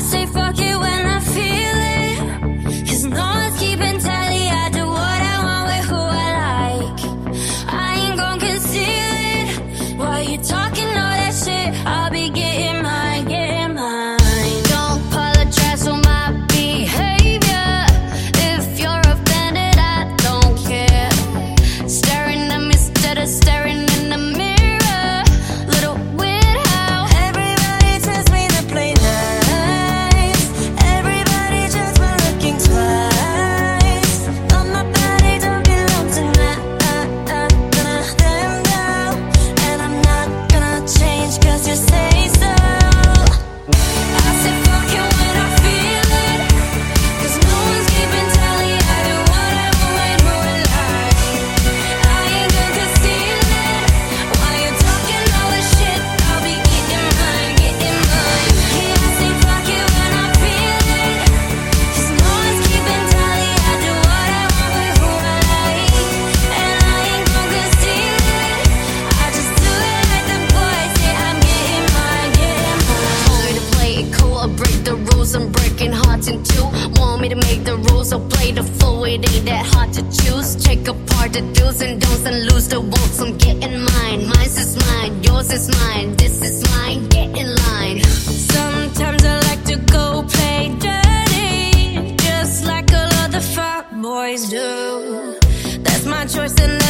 say fuck it when I feel it, 'cause no one's keeping tally. I do what I want with who I like. I ain't gon' conceal it. While you talking all that shit, I'll be getting mine, getting mine. Don't apologize for my behavior. If you're offended, I don't care. Staring at me instead of staring in the mirror. Little weird how everybody tells me to play nice. Everybody just been looking twice. But my body don't belong tonight. Them down, and I'm not gonna change 'cause you say so. I say fuck it when I feel it, 'cause no one's keeping tally. I do what I want with who I like. I ain't gonna conceal it. While you're talking all this shit, I'll be getting mine, getting mine. Yeah, I say fuck it when I feel it, 'cause no one's keeping tally. I do what I want with who I like. And I ain't gonna conceal it. I just do it like the boys say. I'm getting mine, getting mine. Told me to play it cool or break the rules. I'm breaking hearts in two. Want me to make the rules or play the fool? It ain't that hard to choose. Check apart the do's and don'ts and lose the won'ts. I'm getting mine. Mine's is mine, yours is mine. This is mine. Get in line. Sometimes I like to go play dirty, just like all other fuck boys do. That's my choice and